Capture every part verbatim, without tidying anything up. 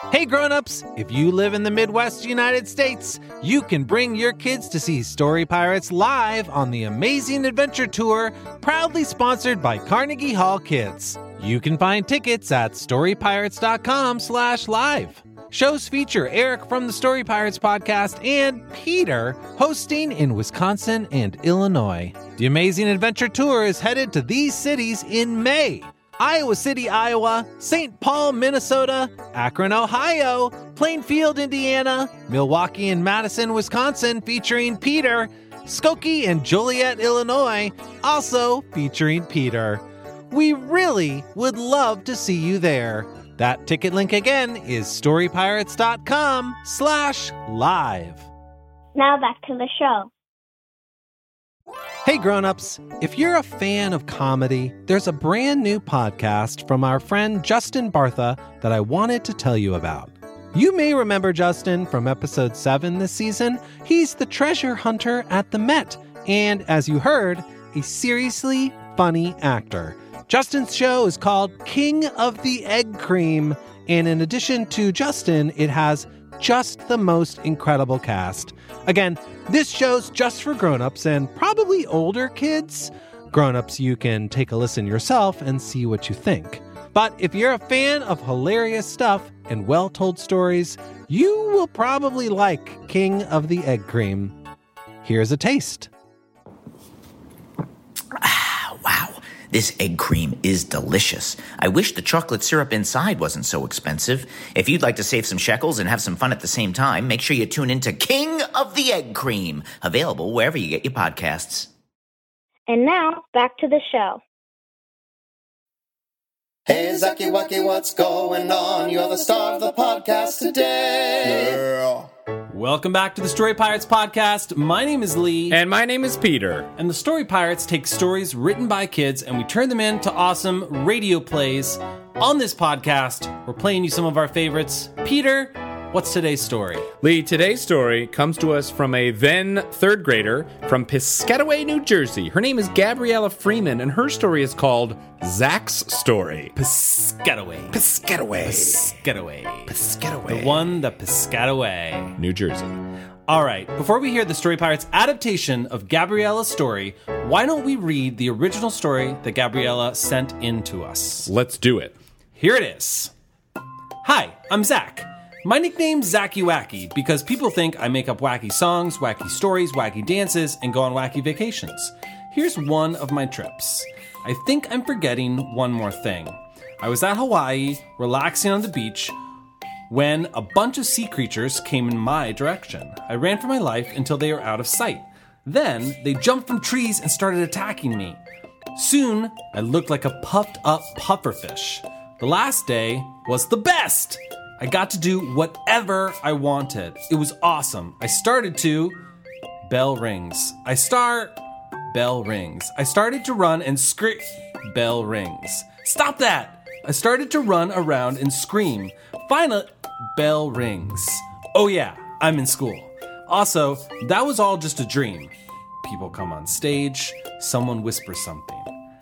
Hey grown-ups, if you live in the Midwest United States, you can bring your kids to see Story Pirates live on the Amazing Adventure Tour, proudly sponsored by Carnegie Hall Kids. You can find tickets at storypirates.com slash live. Shows feature Eric from the Story Pirates podcast and Peter hosting in Wisconsin and Illinois. The Amazing Adventure Tour is headed to these cities in May. Iowa City, Iowa, Saint Paul, Minnesota, Akron, Ohio, Plainfield, Indiana, Milwaukee and Madison, Wisconsin, featuring Peter, Skokie and Joliet, Illinois, also featuring Peter. We really would love to see you there. That ticket link again is storypirates.com slash live. Now back to the show. Hey grown-ups, if you're a fan of comedy, there's a brand new podcast from our friend Justin Bartha that I wanted to tell you about. You may remember Justin from episode seven this season. He's the treasure hunter at the Met, and as you heard, a seriously funny actor. Justin's show is called King of the Egg Cream, and in addition to Justin, it has just the most incredible cast. Again, this show's just for grown-ups and probably older kids. Grown-ups, you can take a listen yourself and see what you think. But if you're a fan of hilarious stuff and well-told stories, you will probably like King of the Egg Cream. Here's a taste. Wow, this egg cream is delicious. I wish the chocolate syrup inside wasn't so expensive. If you'd like to save some shekels and have some fun at the same time, make sure you tune in to King of the Egg Cream, available wherever you get your podcasts. And now, back to the show. Hey, Zacky Wacky, what's going on? You're the star of the podcast today. Yeah. Welcome back to the Story Pirates podcast. My name is Lee. And my name is Peter. And the Story Pirates take stories written by kids and we turn them into awesome radio plays. On this podcast, we're playing you some of our favorites. Peter, what's today's story? Lee, today's story comes to us from a then third grader from Piscataway, New Jersey. Her name is Gabriella Freeman, and her story is called Zach's Story. Piscataway. Piscataway. Piscataway. Piscataway. The one that Piscataway. New Jersey. All right, before we hear the Story Pirates adaptation of Gabriella's story, why don't we read the original story that Gabriella sent in to us? Let's do it. Here it is. Hi, I'm Zach. My nickname's Zacky Wacky because people think I make up wacky songs, wacky stories, wacky dances, and go on wacky vacations. Here's one of my trips. I think I'm forgetting one more thing. I was at Hawaii, relaxing on the beach, when a bunch of sea creatures came in my direction. I ran for my life until they were out of sight. Then they jumped from trees and started attacking me. Soon, I looked like a puffed up pufferfish. The last day was the best! I got to do whatever I wanted. It was awesome. I started to... Bell rings. I start... Bell rings. I started to run and scream... Bell rings. Stop that! I started to run around and scream. Finally... Bell rings. Oh yeah, I'm in school. Also, that was all just a dream. People come on stage. Someone whispers something.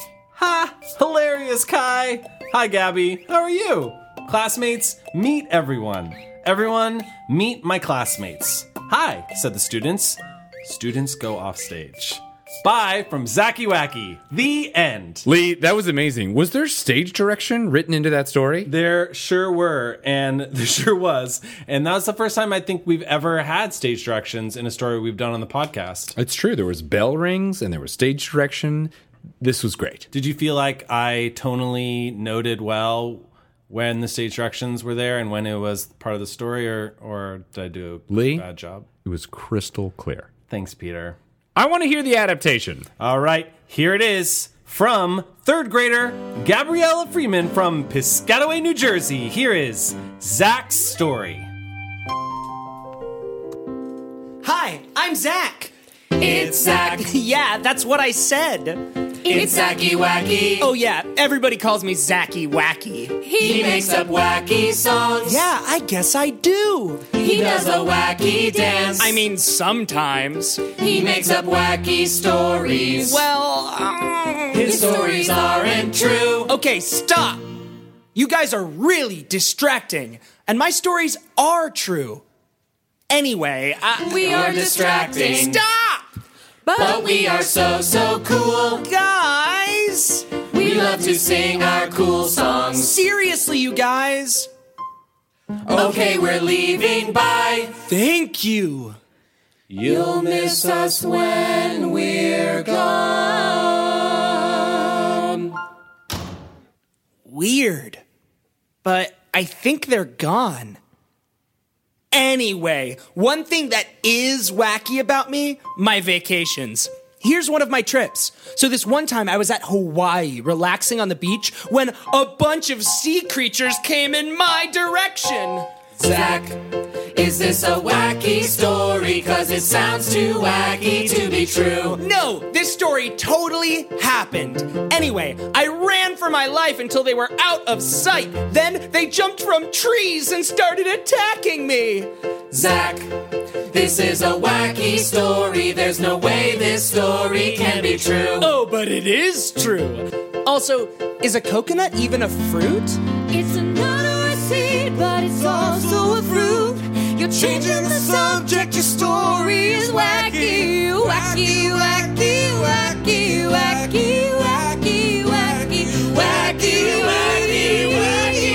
Ha! Hilarious, Kai! Hi, Gabby. How are you? Classmates, meet everyone. Everyone, meet my classmates. Hi, said the students. Students go off stage. Bye from Zacky Wacky. The end. Lee, that was amazing. Was there stage direction written into that story? There sure were, and there sure was. And that was the first time I think we've ever had stage directions in a story we've done on the podcast. It's true. There was bell rings and there was stage direction. This was great. Did you feel like I tonally noted well when the stage directions were there and when it was part of the story, or, or did I do a Lee, bad job? It was crystal clear. Thanks, Peter. I want to hear the adaptation. All right, here it is from third grader Gabriella Freeman from Piscataway, New Jersey. Here is Zach's story. Hi, I'm Zach. It's Zach. Yeah, that's what I said. It's Zacky Wacky. Oh yeah, everybody calls me Zacky Wacky. He makes up wacky songs. Yeah, I guess I do. He does a wacky dance. I mean, sometimes. He makes up wacky stories. Well, um, his stories aren't true. Okay, stop. You guys are really distracting. And my stories are true. Anyway, I... We are distracting. Stop! But we are so, so cool. Guys! We love to sing our cool songs. Seriously, you guys. Okay, we're leaving. Bye. Thank you. You'll miss us when we're gone. Weird. But I think they're gone. Anyway, one thing that is wacky about me, my vacations. Here's one of my trips. So this one time I was at Hawaii, relaxing on the beach, when a bunch of sea creatures came in my direction. Zach, is this a wacky story? Cause it sounds too wacky to be true. No, this story totally happened. Anyway, I ran for my life until they were out of sight. Then they jumped from trees and started attacking me. Zach, this is a wacky story. There's no way this story can be true. Oh, but it is true. Also, is a coconut even a fruit? It's a nut or a seed, but it's also a fruit. You're changing the subject, your story is wacky. Wacky, wacky, wacky, wacky, wacky, wacky, wacky, wacky, wacky,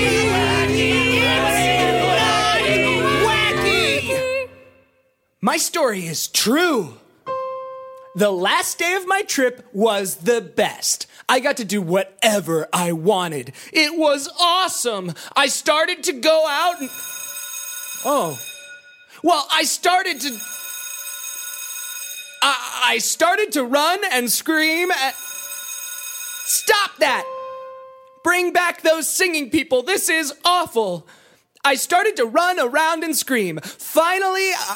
wacky, wacky. My story is true. The last day of my trip was the best. I got to do whatever I wanted. It was awesome. I started to go out and... Oh. Well, I started to... I, I started to run and scream and... Stop that! Bring back those singing people. This is awful. I started to run around and scream. Finally... I...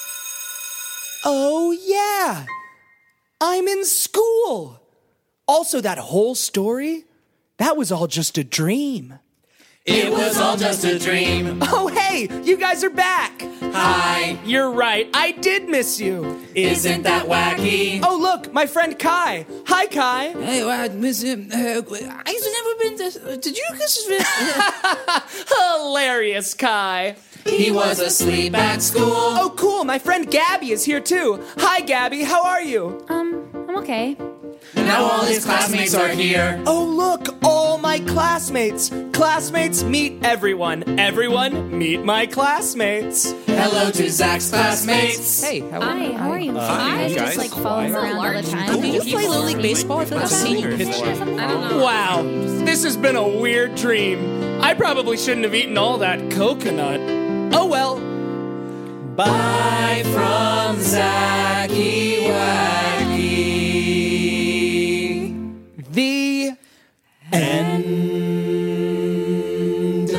Oh, yeah. I'm in school. Also, that whole story, that was all just a dream. It was all just a dream. Oh, hey, you guys are back. Hi. You're right, I did miss you. Isn't that wacky? Oh, look, my friend Kai. Hi, Kai. Hey, well, I miss him. Uh, I've never been to... Did you guys... Hilarious, Kai. He was asleep at school. Oh, cool, my friend Gabby is here, too. Hi, Gabby, how are you? Um, I'm okay. Now all his classmates are here. Oh, look, all my classmates. Classmates meet everyone. Everyone meet my classmates. Hello to Zach's classmates. Hey, how are, Hi, how are you? Uh, I you just guys? like follow him around all the time. Do you play Little League Baseball? I feel like I've seen your picture. I don't know. Wow, this has been a weird dream. I probably shouldn't have eaten all that coconut. Oh well. Bye from Zachy Wacky. The end.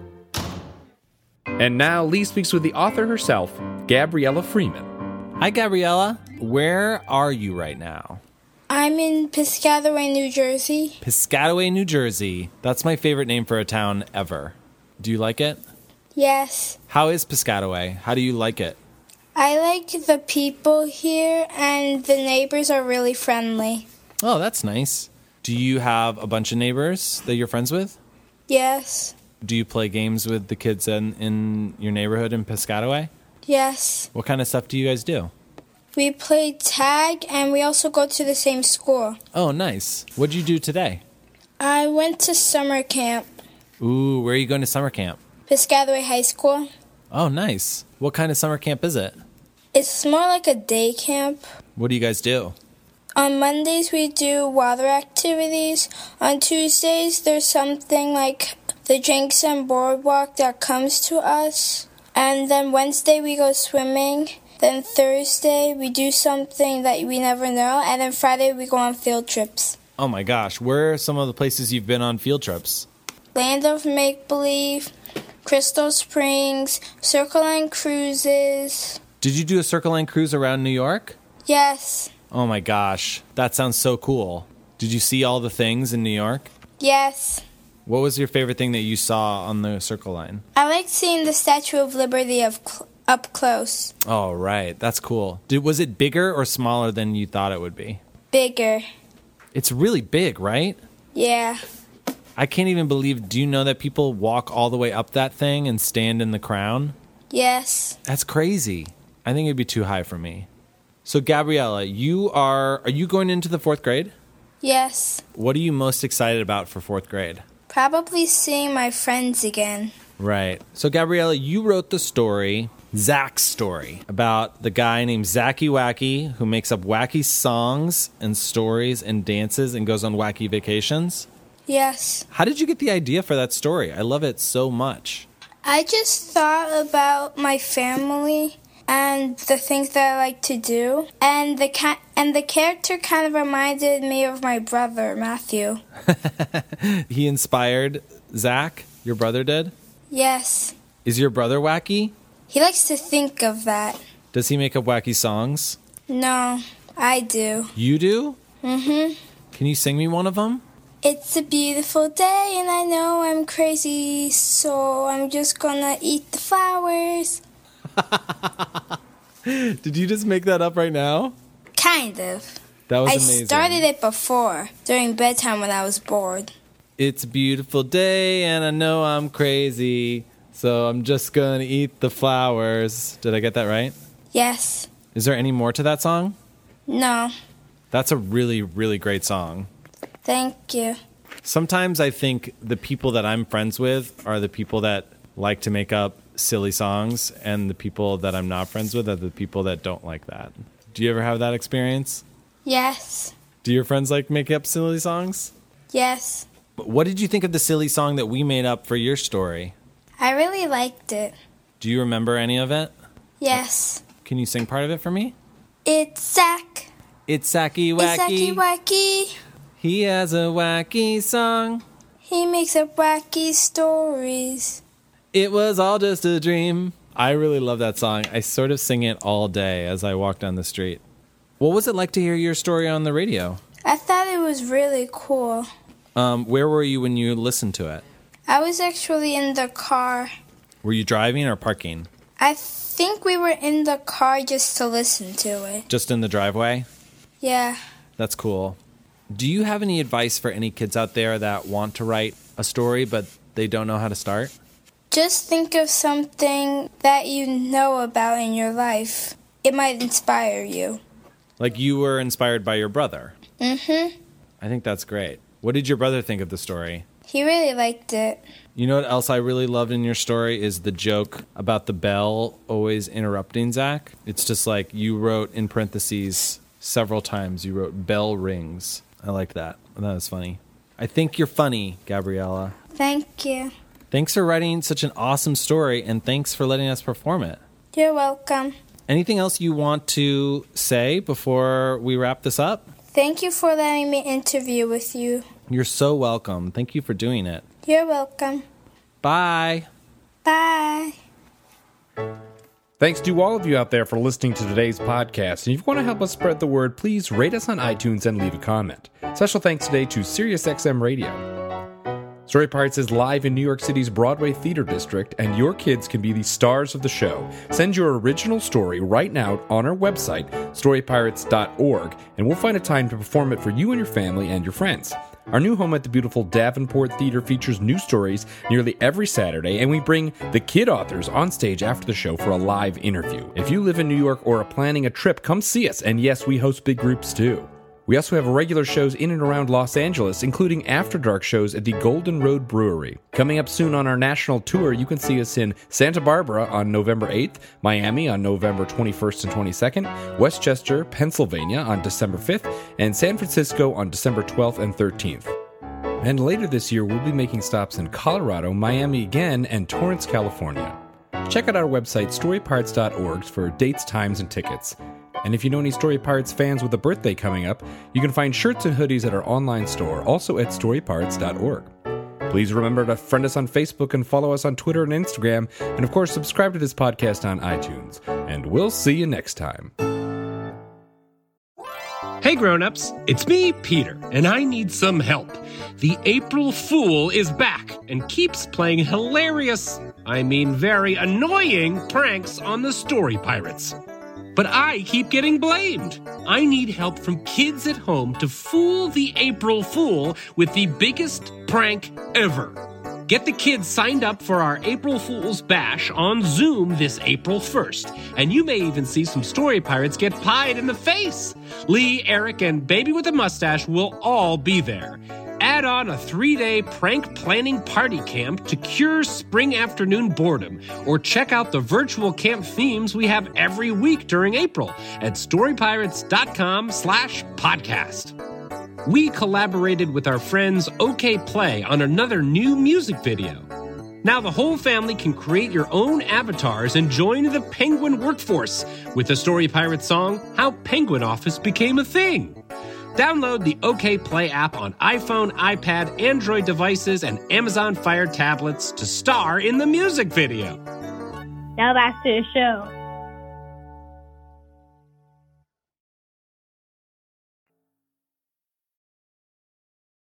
And now Lee speaks with the author herself, Gabriella Freeman. Hi, Gabriella. Where are you right now? I'm in Piscataway, New Jersey. Piscataway, New Jersey. That's my favorite name for a town ever. Do you like it? Yes. How is Piscataway? How do you like it? I like the people here, and the neighbors are really friendly. Oh, that's nice. Do you have a bunch of neighbors that you're friends with? Yes. Do you play games with the kids in, in your neighborhood in Piscataway? Yes. What kind of stuff do you guys do? We play tag, and we also go to the same school. Oh, nice. What'd you do today? I went to summer camp. Ooh, where are you going to summer camp? Piscataway High School. Oh, nice. What kind of summer camp is it? It's more like a day camp. What do you guys do? On Mondays, we do water activities. On Tuesdays, there's something like the Drinks and Boardwalk that comes to us. And then Wednesday, we go swimming. Then Thursday, we do something that we never know. And then Friday, we go on field trips. Oh my gosh, where are some of the places you've been on field trips? Land of Make-Believe, Crystal Springs, Circle Line Cruises. Did you do a Circle Line cruise around New York? Yes. Oh my gosh, that sounds so cool. Did you see all the things in New York? Yes. What was your favorite thing that you saw on the Circle Line? I liked seeing the Statue of Liberty of cl- up close. Oh, right. That's cool. Did, was it bigger or smaller than you thought it would be? Bigger. It's really big, right? Yeah. I can't even believe, do you know that people walk all the way up that thing and stand in the crown? Yes. That's crazy. I think it'd be too high for me. So, Gabriella, you are, are you going into the fourth grade? Yes. What are you most excited about for fourth grade? Probably seeing my friends again. Right. So, Gabriella, you wrote the story, Zach's story, about the guy named Zachy Wacky who makes up wacky songs and stories and dances and goes on wacky vacations. Yes. How did you get the idea for that story? I love it so much. I just thought about my family and the things that I like to do, and the ca- and the character kind of reminded me of my brother, Matthew. He inspired Zach? Your brother did? Yes. Is your brother wacky? He likes to think of that. Does he make up wacky songs? No, I do. You do? Mm-hmm. Can you sing me one of them? It's a beautiful day and I know I'm crazy, so I'm just gonna eat the flowers. Did you just make that up right now? Kind of. That was I amazing. I started it before, during bedtime when I was bored. It's a beautiful day and I know I'm crazy, so I'm just gonna eat the flowers. Did I get that right? Yes. Is there any more to that song? No. That's a really, really great song. Thank you. Sometimes I think the people that I'm friends with are the people that like to make up silly songs, and the people that I'm not friends with are the people that don't like that. Do you ever have that experience? Yes. Do your friends like make up silly songs? Yes. What did you think of the silly song that we made up for your story? I really liked it. Do you remember any of it? Yes. Can you sing part of it for me? It's Zach. It's Zachy Wacky. It's Zachy Wacky. He has a wacky song. He makes up wacky stories. It was all just a dream. I really love that song. I sort of sing it all day as I walk down the street. What was it like to hear your story on the radio? I thought it was really cool. Um, where were you when you listened to it? I was actually in the car. Were you driving or parking? I think we were in the car just to listen to it. Just in the driveway? Yeah. That's cool. Do you have any advice for any kids out there that want to write a story but they don't know how to start? Just think of something that you know about in your life. It might inspire you. Like you were inspired by your brother? Mm-hmm. I think that's great. What did your brother think of the story? He really liked it. You know what else I really loved in your story is the joke about the bell always interrupting Zach. It's just like you wrote in parentheses several times. You wrote bell rings. I liked that. That was funny. I think you're funny, Gabriella. Thank you. Thanks for writing such an awesome story, and thanks for letting us perform it. You're welcome. Anything else you want to say before we wrap this up? Thank you for letting me interview with you. You're so welcome. Thank you for doing it. You're welcome. Bye. Bye. Thanks to all of you out there for listening to today's podcast. And if you want to help us spread the word, please rate us on iTunes and leave a comment. Special thanks today to SiriusXM Radio. Story Pirates is live in New York City's Broadway Theater District, and your kids can be the stars of the show. Send your original story right now on our website, story pirates dot org, and we'll find a time to perform it for you and your family and your friends. Our new home at the beautiful Davenport Theater features new stories nearly every Saturday, and we bring the kid authors on stage after the show for a live interview. If you live in New York or are planning a trip, come see us, and yes, we host big groups too. We also have regular shows in and around Los Angeles, including After Dark shows at the Golden Road Brewery. Coming up soon on our national tour, you can see us in Santa Barbara on November eighth, Miami on November twenty-first and twenty-second, Westchester, Pennsylvania on December fifth, and San Francisco on December twelfth and thirteenth. And later this year, we'll be making stops in Colorado, Miami again, and Torrance, California. Check out our website, story pirates dot org, for dates, times, and tickets. And if you know any Story Pirates fans with a birthday coming up, you can find shirts and hoodies at our online store, also at story pirates dot org. Please remember to friend us on Facebook and follow us on Twitter and Instagram, and of course, subscribe to this podcast on iTunes. And we'll see you next time. Hey grown-ups, it's me, Peter, and I need some help. The April Fool is back and keeps playing hilarious, I mean very annoying, pranks on the Story Pirates. But I keep getting blamed. I need help from kids at home to fool the April Fool with the biggest prank ever. Get the kids signed up for our April Fool's Bash on Zoom this April first, and you may even see some story pirates get pied in the face. Lee, Eric, and Baby with a Mustache will all be there. Add on a three-day prank planning party camp to cure spring afternoon boredom, or check out the virtual camp themes we have every week during April at storypirates.com slash podcast. We collaborated with our friends OK Play on another new music video. Now the whole family can create your own avatars and join the Penguin workforce with the Story Pirates song, How Penguin Office Became a Thing. Download the OK Play app on iPhone, iPad, Android devices, and Amazon Fire tablets to star in the music video. Now back to the show.